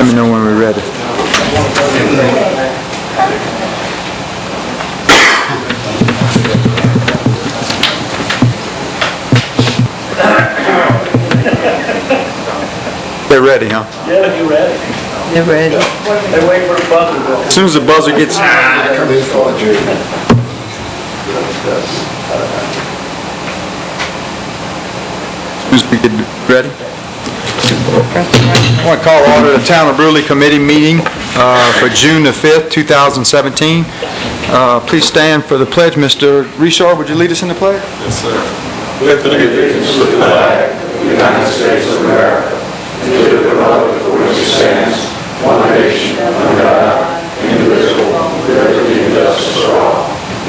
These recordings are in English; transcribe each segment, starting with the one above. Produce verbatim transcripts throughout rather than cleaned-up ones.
Let me know when we're ready. They're ready, huh? Yeah, you're ready. They're ready. They wait for the buzzer. As soon as the buzzer gets... As soon as we get ready. I want to call order the Town of Brewley Committee meeting uh, for June the fifth, two thousand seventeen. Uh, please stand for the pledge. Mister Richard, would you lead us in the pledge? Yes, sir. With allegiance to the flag of the United States of America, and to the republic for which it stands, one nation, under God, indivisible, with liberty and justice for all.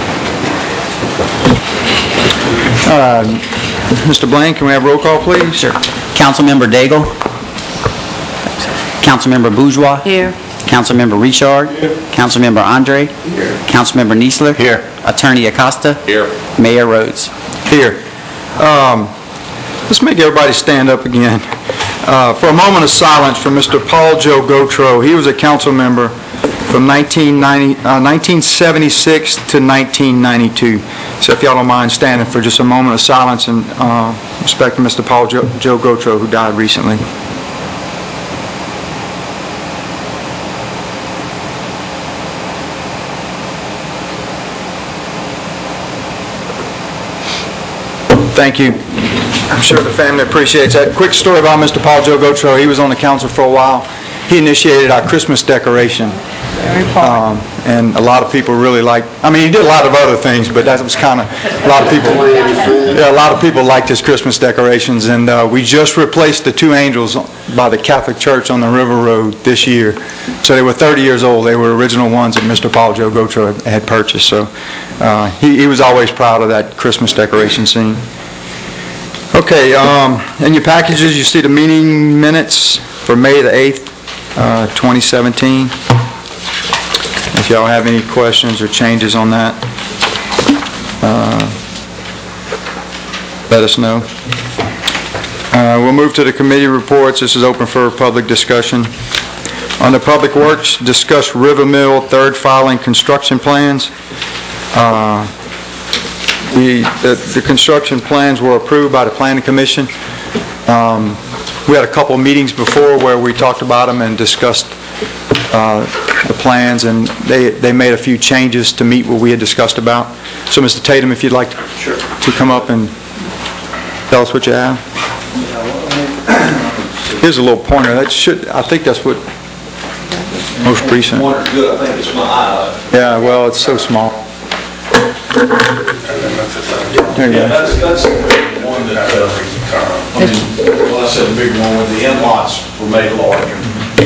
Uh, Mister Blaine, can we have roll call, please? Sure. Councilmember Daigle. Councilmember Bourgeois. Here. Councilmember Richard. Here. Councilmember Andre. Here. Councilmember Niesler. Here. Attorney Acosta. Here. Mayor Rhodes. Here. Um, let's make everybody stand up again. Uh, for a moment of silence for Mister Paul Joe Gautreaux. He was a council member from nineteen ninety, uh, nineteen seventy-six to nineteen ninety-two. So if y'all don't mind standing for just a moment of silence in uh, respect to Mister Paul Joe, Joe Gautreaux, who died recently. Thank you. I'm sure the family appreciates that. Quick story about Mister Paul Joe Gautreaux. He was on the council for a while. He initiated our Christmas decoration. Um, and a lot of people really liked, I mean, he did a lot of other things, but that was kind of, a lot of people, yeah, a lot of people liked his Christmas decorations. And uh, we just replaced the two angels by the Catholic Church on the River Road this year. So they were thirty years old. They were original ones that Mister Paul Joe Gautreaux had purchased. So uh, he, he was always proud of that Christmas decoration scene. Okay, um, in your packages, you see the meeting minutes for May the eighth, uh, twenty seventeen. If y'all have any questions or changes on that, uh, let us know. Uh, we'll move to the committee reports. This is open for public discussion. On the Public Works, discuss River Mill third filing construction plans. Uh, The, the, the construction plans were approved by the Planning Commission. Um, we had a couple of meetings before where we talked about them and discussed uh, the plans, and they, they made a few changes to meet what we had discussed about. So, Mister Tatum, if you'd like to, sure. to come up and tell us what you have. Here's a little pointer. That should, I think that's what most recent. Pointer's good. I think it's my eye. Yeah, well, it's so small. There you Yeah, go. that's, that's the big one that, uh, I mean, well, I said the big one with the in-lots were made larger.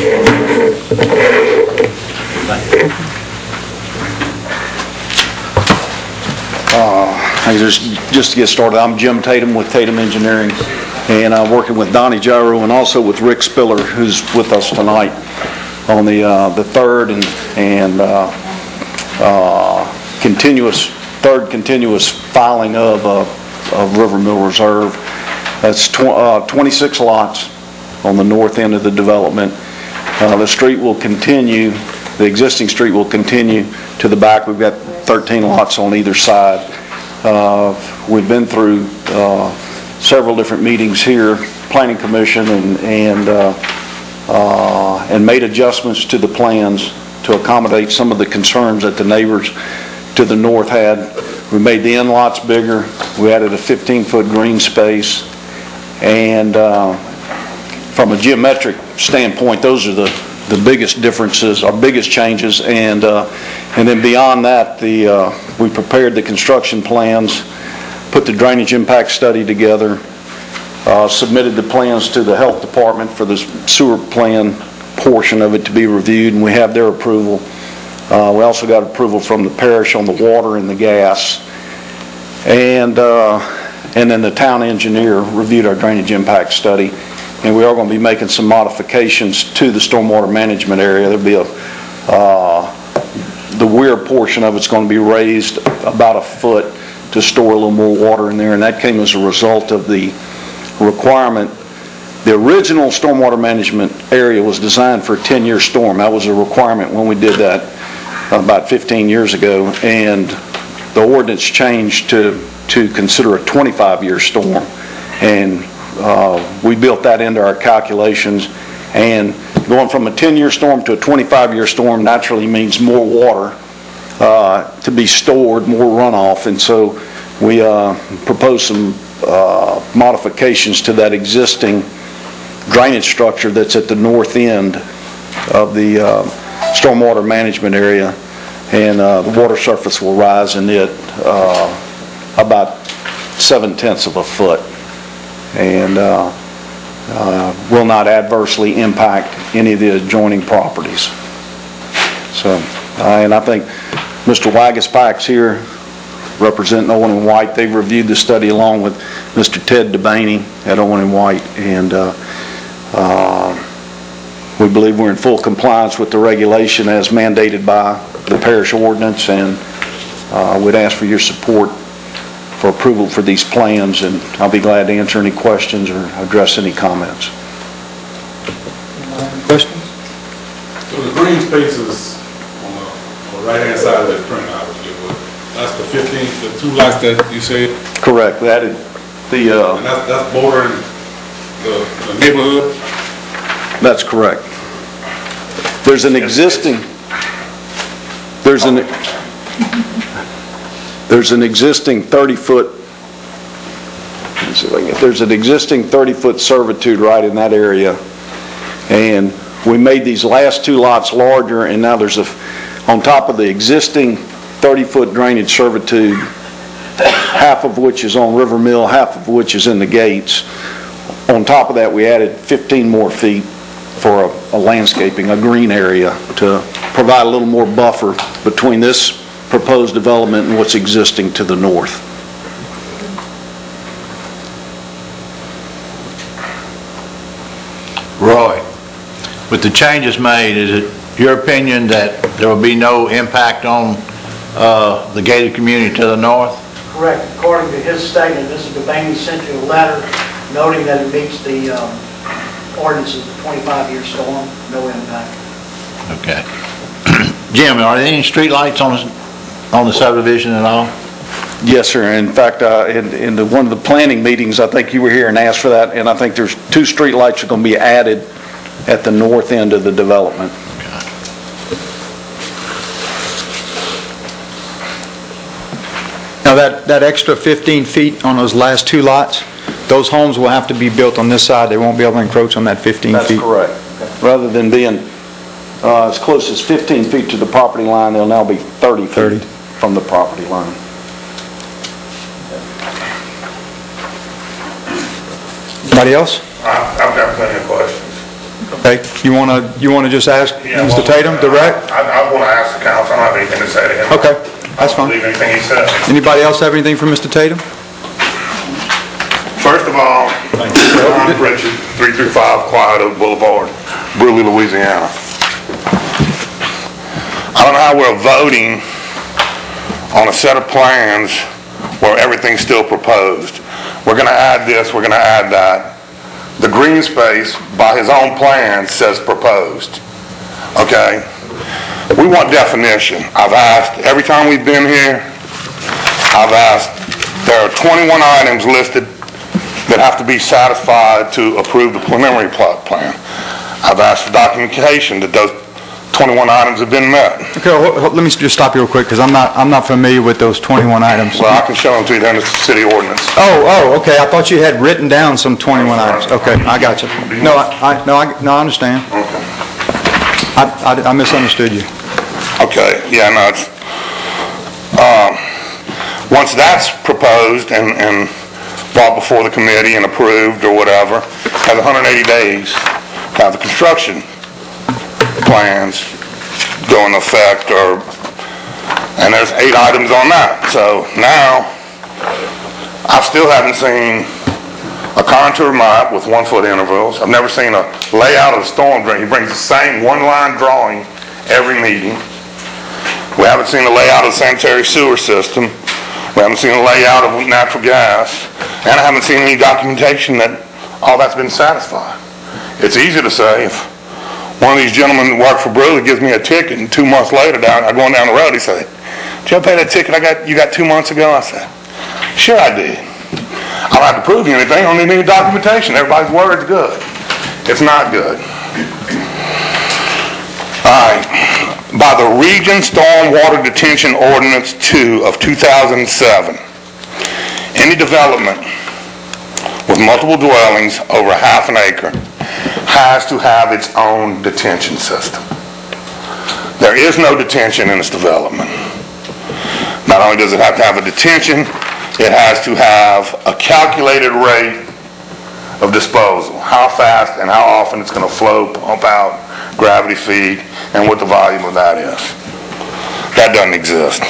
Uh, I just, just to get started, I'm Jim Tatum with Tatum Engineering, and I'm working with Donnie Gyro and also with Rick Spiller, who's with us tonight on the uh, the third and and uh, uh, continuous third continuous filing of uh, of River Mill Reserve. That's tw uh, twenty-six lots on the north end of the development. Uh, the street will continue. The existing street will continue to the back. We've got thirteen lots on either side. Uh, we've been through uh, several different meetings here, Planning Commission, and and uh, uh, and made adjustments to the plans to accommodate some of the concerns that the neighbors to the north had. We made the end lots bigger. We added a fifteen foot green space, and uh, from a geometric standpoint, those are the the biggest differences, our biggest changes, and uh, and then beyond that, the uh, we prepared the construction plans, put the drainage impact study together, uh, submitted the plans to the health department for the sewer plan portion of it to be reviewed, and we have their approval. Uh, we also got approval from the parish on the water and the gas, and uh, and then the town engineer reviewed our drainage impact study. And we are going to be making some modifications to the stormwater management area. There'll be a, uh, the weir portion of it's going to be raised about a foot to store a little more water in there, and that came as a result of the requirement the original stormwater management area was designed for a ten-year storm. That was a requirement when we did that about fifteen years ago, and the ordinance changed to, to consider a twenty-five-year storm. And uh, we built that into our calculations, and going from a ten-year storm to a twenty-five-year storm naturally means more water uh, to be stored, more runoff, and so we uh, proposed some uh, modifications to that existing drainage structure that's at the north end of the uh, stormwater management area, and uh, the water surface will rise in it uh, about seven-tenths of a foot, and uh, uh, will not adversely impact any of the adjoining properties. So, uh, and I think Mister Wagaspack's here representing Owen and White. They've reviewed the study along with Mister Ted DeBaney at Owen and White, and uh, uh, we believe we're in full compliance with the regulation as mandated by the parish ordinance, and uh, we'd ask for your support for approval for these plans, and I'll be glad to answer any questions or address any comments. Questions? So the green spaces on the, on the right-hand side of that print I was given, that's the fifteen, the two lots that you said, Correct. That is the. Uh, and that's, that's bordering the, the neighborhood? That's correct. There's an existing. There's an. There's an existing thirty-foot. Let's see if I can get. There's an existing thirty-foot servitude right in that area, and we made these last two lots larger, and now there's a, on top of the existing thirty-foot drainage servitude, half of which is on River Mill, half of which is in the gates. On top of that, we added fifteen more feet for a, a landscaping, a green area, to provide a little more buffer between this proposed development and what's existing to the north. Roy, with the changes made, is it your opinion that there will be no impact on uh, the gated community to the north? Correct. According to his statement, Mister DeBaney sent you a letter noting that it meets the um, ordinances of the twenty-five-year storm, no impact. Okay. Jim, are there any street lights on the, on the subdivision at all? Yes, sir. In fact, uh, in, in the, one of the planning meetings, I think you were here and asked for that, and I think there's two street lights are going to be added at the north end of the development. Now, that, that extra fifteen feet on those last two lots, those homes will have to be built on this side. They won't be able to encroach on that fifteen feet. That's correct. Rather than being uh, as close as fifteen feet to the property line, they'll now be thirty thirty. feet from the property line. Anybody else? I- I've got plenty of questions. Okay, you want to, you want to just ask Yeah, Mister well, Tatum direct? I, I want to ask the council, I don't have anything to say to him. Okay, that's I don't fine. believe anything he said. Anybody else have anything for Mister Tatum? First of all, John Pritchard, three three five Quiet Oak Boulevard, Bruley, Louisiana. I don't know how we're voting on a set of plans where everything's still proposed. We're going to add this, we're going to add that. The green space, by his own plan, says proposed. Okay? We want definition. I've asked, every time we've been here, I've asked, there are twenty-one items listed that have to be satisfied to approve the preliminary plot plan. I've asked for documentation that those twenty-one items have been met. Okay, hold- hold- let me just stop you real quick, because I'm not, I'm not familiar with those twenty-one items. Well, I can show them to you, then it's the city ordinance. Oh, oh, okay, I thought you had written down some twenty-one items. Okay, I got you. No, I, I- no, I, no, I understand. Okay. I, I- I misunderstood you. Okay, yeah, no, it's, um, once that's proposed and, and brought before the committee and approved or whatever, has one hundred eighty days to have the construction plans go into effect, or, and there's eight items on that. So now, I still haven't seen a contour map with one-foot intervals. I've never seen a layout of the storm drain. He brings the same one-line drawing every meeting. We haven't seen a layout of the sanitary sewer system. We haven't seen a layout of natural gas. And I haven't seen any documentation that all that's been satisfied. It's easy to say if one of these gentlemen that work for Brewley gives me a ticket and two months later down, I'm going down the road, he said, "Did you ever pay that ticket I got, you got two months ago?" I said, "Sure I did. I don't have to prove you anything, I don't need any documentation. Everybody's word's good." It's not good. All right. By the Region Stormwater Detention Ordinance two of two thousand seven, any development with multiple dwellings over half an acre has to have its own detention system. There is no detention in this development. Not only does it have to have a detention, it has to have a calculated rate of disposal, how fast and how often it's going to flow, pump out, gravity feed, and what the volume of that is. That doesn't exist.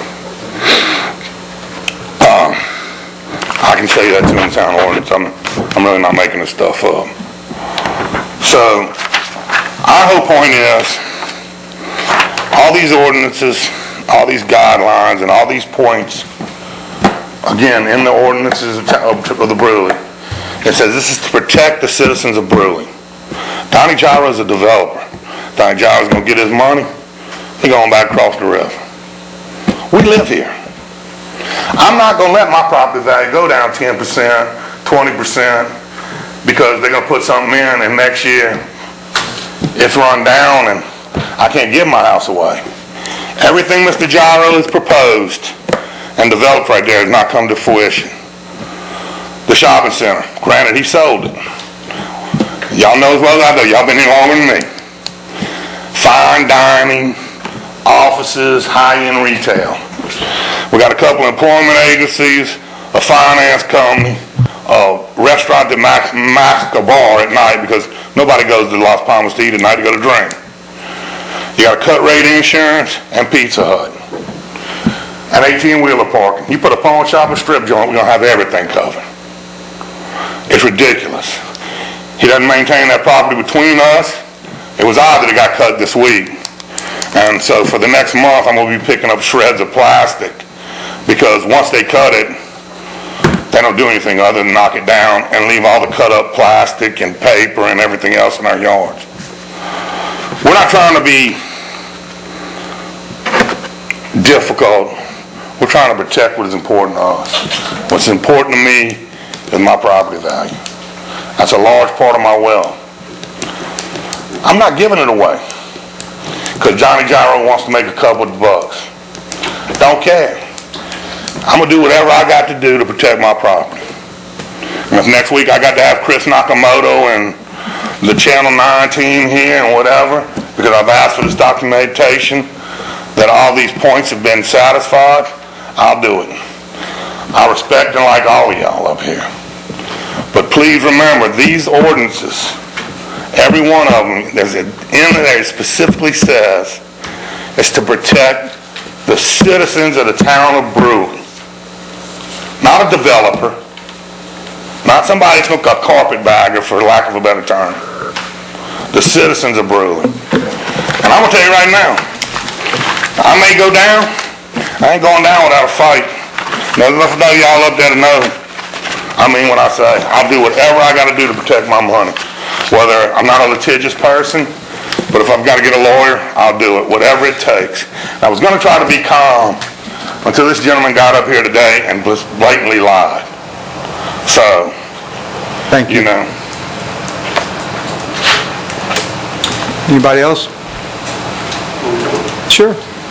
Um, I can show you that too in town ordinance. I'm, I'm really not making this stuff up. So, our whole point is, all these ordinances, all these guidelines, and all these points, again, in the ordinances of, of the Brewley, it says this is to protect the citizens of Brewley. Donnie Gyro is a developer. Donnie Gyro's going to get his money. He's going back across the river. We live here. I'm not going to let my property value go down ten percent, twenty percent, because they're going to put something in and next year it's run down and I can't give my house away. Everything Mister Gyro has proposed and developed right there has not come to fruition. The shopping center, granted he sold it. Y'all know as well as I do, y'all been here longer than me. Fine dining, offices, high-end retail. We got a couple of employment agencies, a finance company, a restaurant that masks a bar at night because nobody goes to Las Palmas to eat at night to go to drink. You got a cut rate insurance and Pizza Hut. And eighteen-wheeler parking. You put a pawn shop or strip joint, we're going to have everything covered. It's ridiculous. He doesn't maintain that property between us. It was odd that it got cut this week. And so for the next month, I'm going to be picking up shreds of plastic because once they cut it, they don't do anything other than knock it down and leave all the cut up plastic and paper and everything else in our yards. We're not trying to be difficult. We're trying to protect what is important to us. What's important to me is my property value. That's a large part of my wealth. I'm not giving it away because Johnny Gyro wants to make a couple of bucks. Don't care. I'm going to do whatever I got to do to protect my property. And if next week I got to have Chris Nakamoto and the Channel nine team here and whatever, because I've asked for this documentation that all these points have been satisfied, I'll do it. I respect and like all of y'all up here. But please remember, these ordinances, every one of them, there's a, in there it specifically says, is to protect the citizens of the town of Brewley. Not a developer, not somebody that's going to cut carpetbagger, for lack of a better term. The citizens of Brewley. And I'm going to tell you right now, I may go down, I ain't going down without a fight. There's enough of y'all up there to know, I mean what I say. I'll do whatever I got to do to protect my money. Whether I'm not a litigious person, but if I've got to get a lawyer, I'll do it, whatever it takes. I was going to try to be calm until this gentleman got up here today and just blatantly lied. So, Thank you. you know. Anybody else? Sure.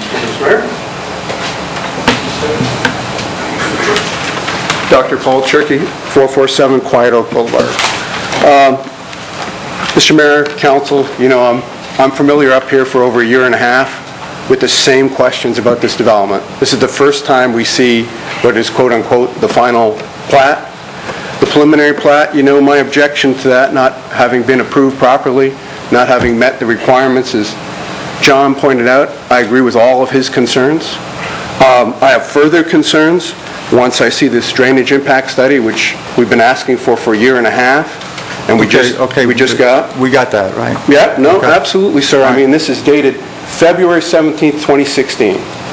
Doctor Paul Chirky, four forty-seven Quiet Oak Boulevard. Um, Mister Mayor, Council, you know, I'm, I'm familiar up here for over a year and a half with the same questions about this development. This is the first time we see what is quote-unquote the final plat. The preliminary plat, you know, my objection to that not having been approved properly, not having met the requirements, as John pointed out, I agree with all of his concerns. Um, I have further concerns once I see this drainage impact study, which we've been asking for for a year and a half, and we Okay, just okay, we just got. We got that, right? Yeah, no, Okay. absolutely, sir. All I right. mean, this is dated February seventeenth, twenty sixteen.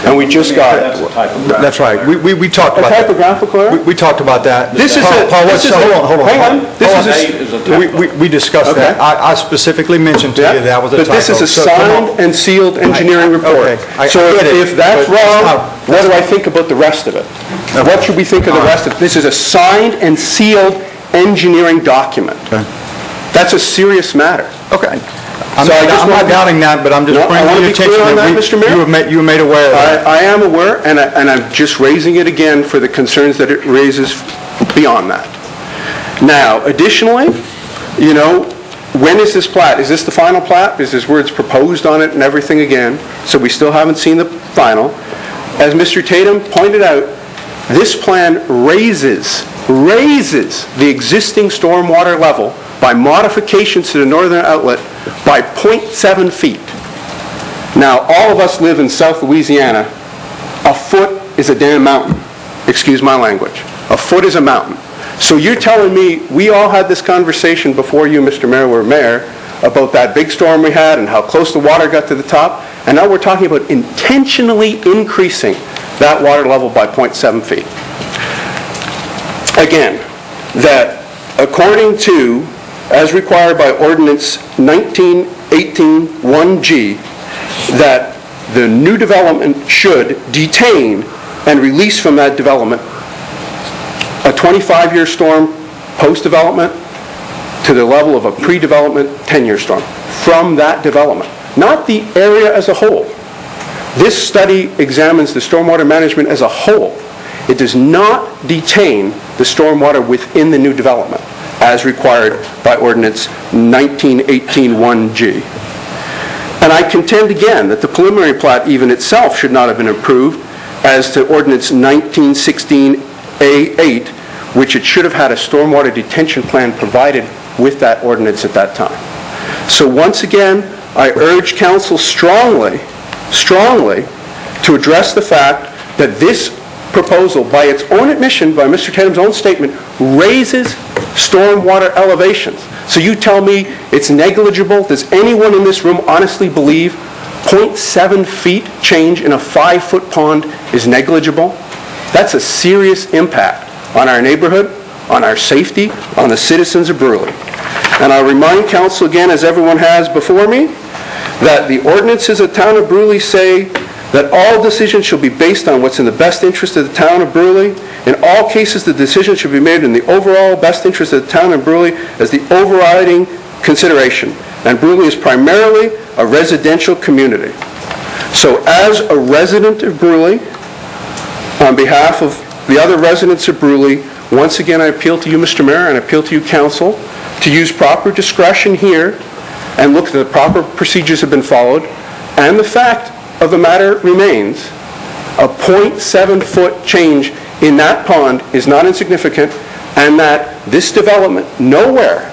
and we just got it. That's right. We, we, we talked A about that. typographical error? We, we talked about that. This is Paul- a- Paul, this what's- is a- hold on, hold on. hang on. This Hold is on. a- We, we, we discussed Okay. that. I, I specifically mentioned to Yeah, you that was a typo. but this is a So, come on. signed and sealed engineering I- report. okay. I- So I if get it, if that's but it's wrong, not- what do I think about the rest of it? What should we think of the rest of it? This is a signed and sealed engineering document. Okay. That's a serious matter. Okay. I'm So I not, just I'm not wanna be- doubting that, but I'm just No, I bringing wanna your be clear attention on that, we- Mister Mayor. You were made, you were made aware of that. I, I am aware, and, I, and I'm just raising it again for the concerns that it raises beyond that. Now, additionally, you know, when is this plat? Is this the final plat? Is this where it's proposed on it and everything again? So we still haven't seen the final. As Mister Tatum pointed out, this plan raises, raises the existing stormwater level by modifications to the northern outlet by zero point seven feet. Now, all of us live in South Louisiana. A foot is a damn mountain. Excuse my language. A foot is a mountain. So you're telling me we all had this conversation before you, Mister Mayor, were mayor, about that big storm we had and how close the water got to the top, and now we're talking about intentionally increasing that water level by zero point seven feet. Again, that according to, as required by Ordinance nineteen eighteen one G, that the new development should detain and release from that development a twenty-five year storm post-development to the level of a pre-development ten year storm from that development, not the area as a whole. This study examines the stormwater management as a whole. It does not detain the stormwater within the new development as required by Ordinance nineteen eighteen one G. And I contend again that the preliminary plat even itself should not have been approved as to Ordinance nineteen sixteen A eight, which it should have had a stormwater detention plan provided with that ordinance at that time. So once again, I urge council strongly, strongly to address the fact that this proposal, by its own admission, by Mister Tatum's own statement, raises stormwater elevations. So you tell me it's negligible? Does anyone in this room honestly believe zero point seven feet change in a five foot pond is negligible? That's a serious impact on our neighborhood, on our safety, on the citizens of Bruley. And I remind council again, as everyone has before me, that the ordinances of the town of Bruley say that all decisions shall be based on what's in the best interest of the town of Bruley. In all cases, the decision should be made in the overall best interest of the town of Bruley as the overriding consideration. And Bruley is primarily a residential community. So as a resident of Bruley, on behalf of the other residents of Bruley, once again I appeal to you, Mister Mayor, and I appeal to you, council, to use proper discretion here and look that the proper procedures have been followed, and the fact of the matter remains, a zero point seven foot change in that pond is not insignificant, and that this development nowhere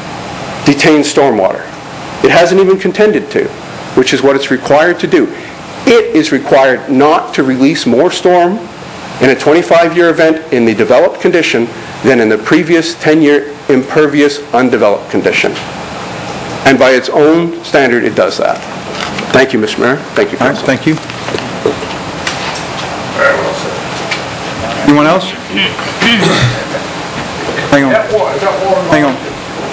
detains stormwater. It hasn't even contended to, which is what it's required to do. It is required not to release more storm in a twenty-five year event in the developed condition than in the previous ten year impervious undeveloped condition. And by its own standard, it does that. Thank you, Mister Mayor. Thank you, All right, council. thank you. Anyone else? Hang on. Hang on.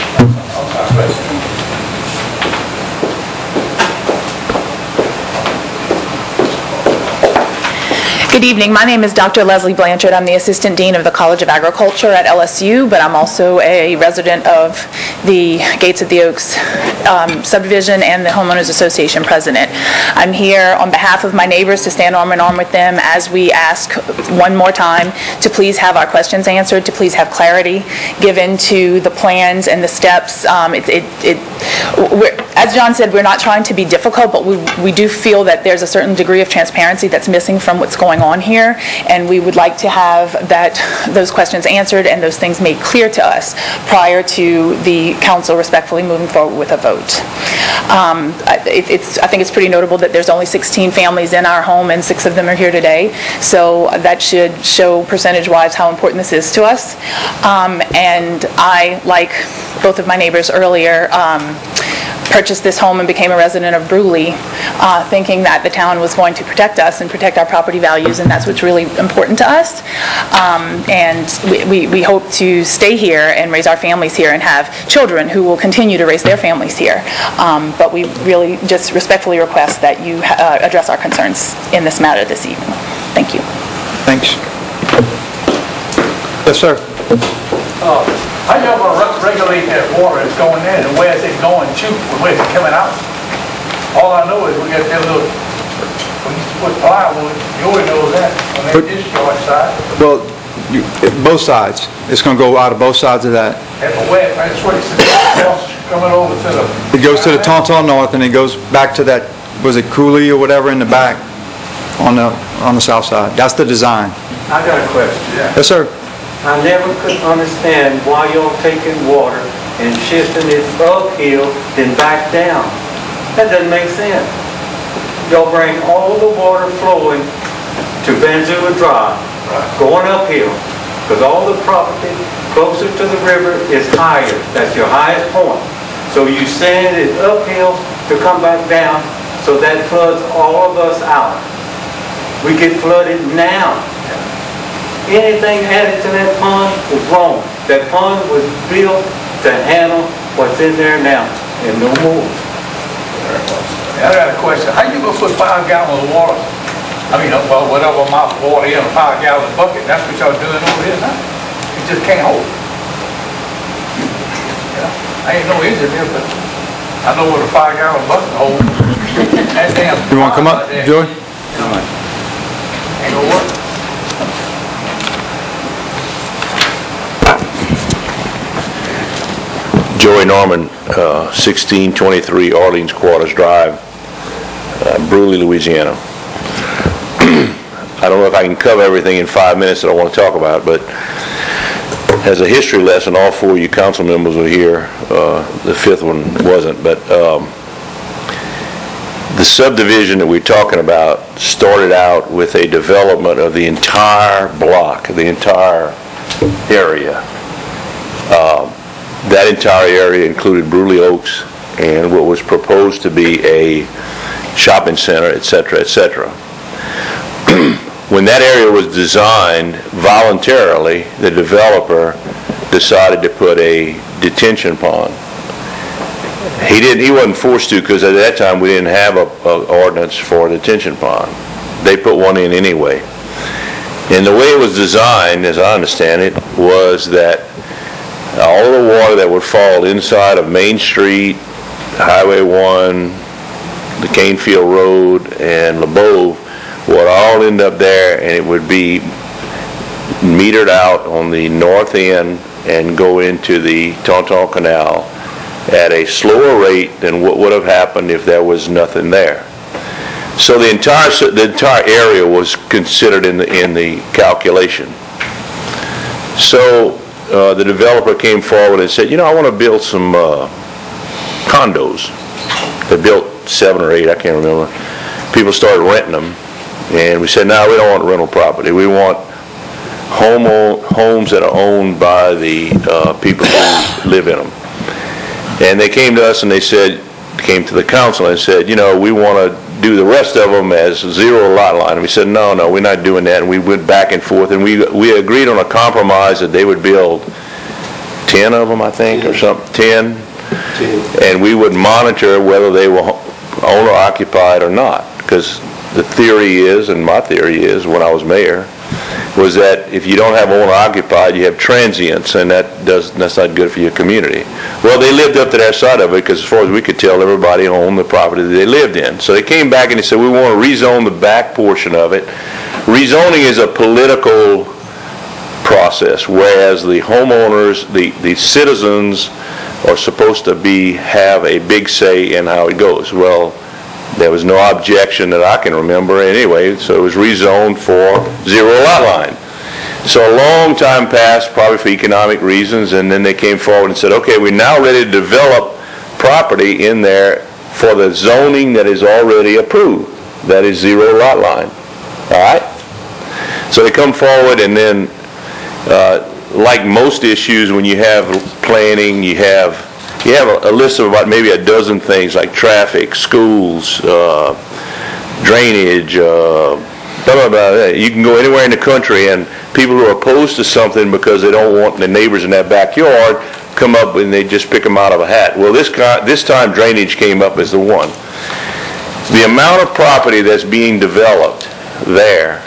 Good evening. My name is Doctor Leslie Blanchard. I'm the Assistant Dean of the College of Agriculture at L S U, but I'm also a resident of the Gates of the Oaks um, subdivision and the Homeowners Association president. I'm here on behalf of my neighbors to stand arm in arm with them as we ask one more time to please have our questions answered, to please have clarity given to the plans and the steps. Um, it, it, it, we're, as John said, we're not trying to be difficult, but we, we do feel that there's a certain degree of transparency that's missing from what's going on here, and we would like to have that those questions answered and those things made clear to us prior to the council respectfully moving forward with a vote. Um, it, it's, I think it's pretty notable that there's only sixteen families in our home and six of them are here today, so that should show percentage-wise how important this is to us. Um, and I, like both of my neighbors earlier, um, purchased this home and became a resident of Brewley, uh, thinking that the town was going to protect us and protect our property values, and that's what's really important to us. Um, and we, we, we hope to stay here and raise our families here and have children who will continue to raise their families here. Um, but we really just respectfully request that you uh, address our concerns in this matter this evening. Thank you. Thanks. Yes, sir. Uh, How y'all gonna regulate that water that's going in, and where is it going to, and where is it coming out? All I know is we got that little, we used to put plywood, you already know that, on that But- discharge side. Well, you, both sides. It's going to go out of both sides of that. And the wet, that's what it's, it's coming over to the... It goes to the Tauntaun North, and it goes back to that, was it Cooley or whatever in the back on the, on the south side. That's the design. I got a question. Yes, sir. I never could understand why y'all taking water and shifting it uphill then back down. That doesn't make sense. Y'all bring all the water flowing to Banzua Drive, going uphill, because all the property closer to the river is higher. That's your highest point. So you send it uphill to come back down, so that floods all of us out. We get flooded now. Anything added to that pond was wrong. That pond was built to handle what's in there now, and no more. I got a question. How you gonna put five gallons of water, I mean, well, whatever amount of water in a five gallon bucket, that's what y'all doing over here now? You just can't hold it. Yeah, I ain't no engineer, but I know what a five gallon bucket holds. That damn. You want to come up, Joey? Ain't gonna work. Joey Norman, uh, sixteen twenty-three Orleans Quarters Drive, uh, Brewley, Louisiana. I don't know if I can cover everything in five minutes that I want to talk about, but as a history lesson, all four of you council members were here. Uh, the fifth one wasn't, but um, the subdivision that we're talking about started out with a development of the entire block, the entire area. Um, That entire area included Brewley Oaks and what was proposed to be a shopping center, et cetera, et cetera. When that area was designed, voluntarily, the developer decided to put a detention pond. He didn't. He wasn't forced to, because at that time we didn't have a, a ordinance for a detention pond. They put one in anyway. And the way it was designed, as I understand it, was that all of the water that would fall inside of Main Street, Highway one, the Canefield Road, and LeBeau would all end up there, and it would be metered out on the north end and go into the Tauntaun Canal at a slower rate than what would have happened if there was nothing there. So the entire the entire area was considered in the in the calculation. So Uh, the developer came forward and said, you know, I want to build some uh, condos. They built seven or eight, I can't remember. People started renting them, and we said, no, we don't want rental property. We want home homes that are owned by the uh, people who live in them. And they came to us and they said, came to the council and said, you know, we want to do the rest of them as zero lot line. And we said, no, no, we're not doing that. And we went back and forth, and we we agreed on a compromise that they would build ten of them, I think, or something, ten. And we would monitor whether they were owner occupied or not. Because the theory is, and my theory is, when I was mayor, was that if you don't have owner occupied, you have transients, and that does that's not good for your community. Well, they lived up to their side of it, because as far as we could tell, everybody owned the property that they lived in. So they came back and they said, we want to rezone the back portion of it. Rezoning is a political process, whereas the homeowners, the, the citizens are supposed to be, have a big say in how it goes. Well, there was no objection that I can remember anyway, so it was rezoned for zero lot line. So a long time passed, probably for economic reasons, and then they came forward and said, okay, we're now ready to develop property in there for the zoning that is already approved. That is zero lot line. All right? So they come forward, and then, uh, like most issues, when you have planning, you have you have a, a list of about maybe a dozen things like traffic, schools, uh, drainage, uh, blah, blah, blah. You can go anywhere in the country, and people who are opposed to something because they don't want the neighbors in their backyard come up and they just pick them out of a hat. Well, this guy, this time drainage came up as the one. The amount of property that's being developed there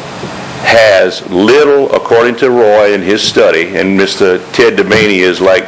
has little, according to Roy in his study, and Mister Ted Demaney is like,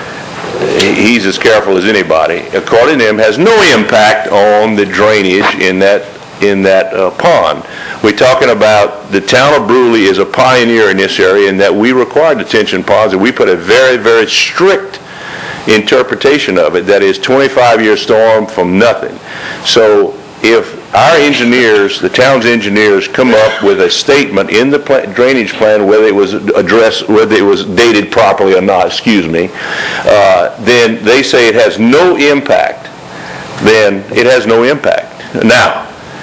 he's as careful as anybody, according to him, has no impact on the drainage in that in that uh, pond. We're talking about the town of Brewley is a pioneer in this area in that we require detention ponds, and we put a very, very strict interpretation of it, that is twenty-five year storm from nothing. So if our engineers, the town's engineers, come up with a statement in the pla- drainage plan, whether it was addressed, whether it was dated properly or not, excuse me, uh, then they say it has no impact, then it has no impact. Now,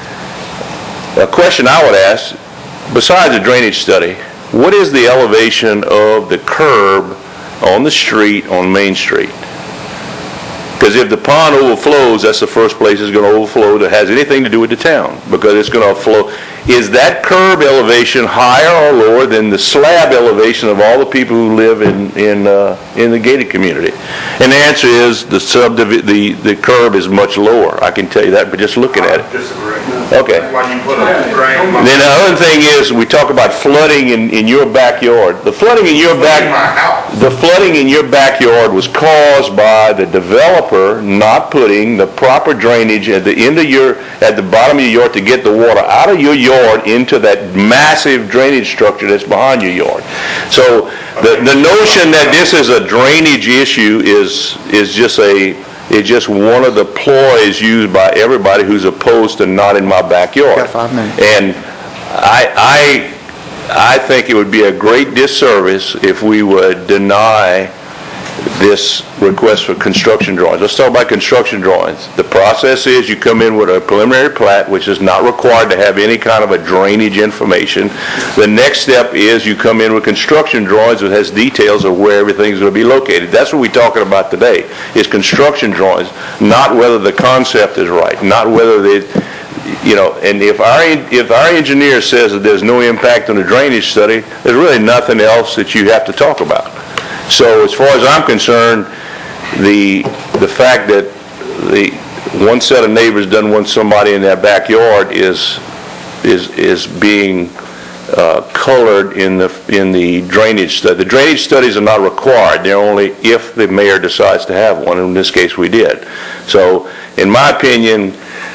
a question I would ask, besides the drainage study, what is the elevation of the curb on the street on Main Street? Because if the pond overflows, that's the first place it's going to overflow that has anything to do with the town, because it's going to flow. Is that curb elevation higher or lower than the slab elevation of all the people who live in in uh, in the gated community? And the answer is the subdivi- the the curb is much lower. I can tell you that, but just looking at it. Disagree. Okay. That's why you put a drain. Then the other thing is, we talk about flooding in, in your backyard. The flooding in your back, the flooding in your backyard was caused by the developer not putting the proper drainage at the end of your, at the bottom of your yard to get the water out of your yard into that massive drainage structure that's behind your yard. So the, the notion that this is a drainage issue is, is just a, it's just one of the ploys used by everybody who's opposed to not in my backyard. Got five minutes. And I, I, I think it would be a great disservice if we would deny this request for construction drawings. Let's talk about construction drawings. The process is you come in with a preliminary plat, which is not required to have any kind of a drainage information. The next step is you come in with construction drawings that has details of where everything's going to be located. That's what we're talking about today, is construction drawings, not whether the concept is right, not whether they, you know, and if our, if our engineer says that there's no impact on the drainage study, there's really nothing else that you have to talk about. So as far as I'm concerned, the the fact that the one set of neighbors doesn't want somebody in their backyard is is is being uh, colored in the in the drainage study. The drainage studies are not required; they're only if the mayor decides to have one. In this case, we did. So, in my opinion,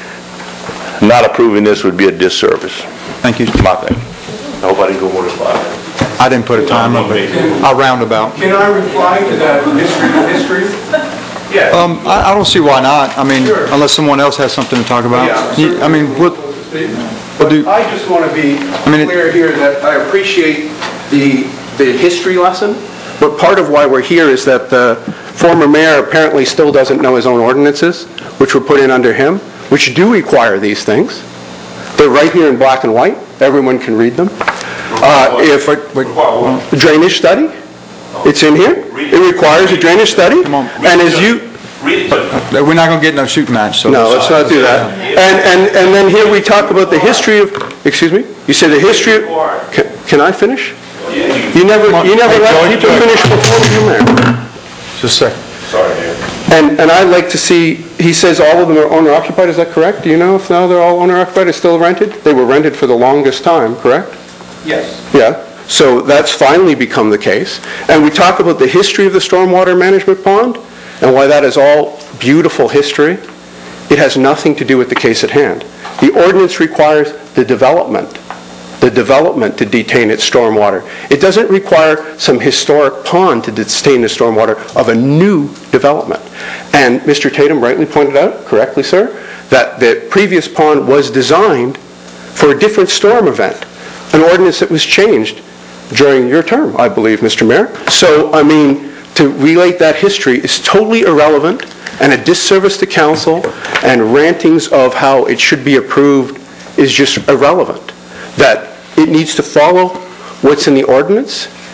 not approving this would be a disservice. Thank you. My thing. I hope I didn't go more than five. I didn't put a time up, but I'll roundabout. Can I reply to that history? history? Yeah. Um, I, I don't see why not. I mean, Sure. unless someone else has something to talk about. Yeah, You- I mean, what, But do- I just want to be mean, it- clear here that I appreciate the, the history lesson, but part of why we're here is that the former mayor apparently still doesn't know his own ordinances, which were put in under him, which do require these things. They're right here in black and white. Everyone can read them. Uh, If a drainage study, it's in here. It requires a drainage study. Come on. And as you, we're not going to get no shoot match, so. no, let's not do that. And, and, and then here we talk about the history of, excuse me? You say the history, of- can, can I finish? You never, you never let people finish before you, Mayor. Just a second. Sorry, Mayor. And, and I'd like to see, he says all of them are owner occupied, is that correct? Do you know if now they're all owner occupied, or still rented? They were rented for the longest time, correct? Yes. Yeah, so that's finally become the case. And we talk about the history of the stormwater management pond, and why that is all beautiful history. It has nothing to do with the case at hand. The ordinance requires the development, the development to detain its stormwater. It doesn't require some historic pond to detain the stormwater of a new development. And Mister Tatum rightly pointed out, correctly, sir, that the previous pond was designed for a different storm event, an ordinance that was changed during your term, I believe, Mister Mayor. So, I mean, to relate that history is totally irrelevant and a disservice to council, and rantings of how it should be approved is just irrelevant. That it needs to follow what's in the ordinance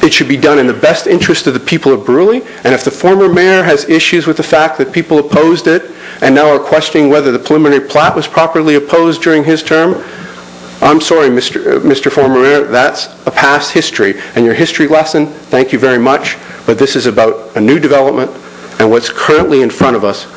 it should be done in the best interest of the people of Brewley, and if the former mayor has issues with the fact that people opposed it and now are questioning whether the preliminary plat was properly opposed during his term, I'm sorry, Mister uh, Mister Former Mayor, that's a past history. And your history lesson, thank you very much, but this is about a new development and what's currently in front of us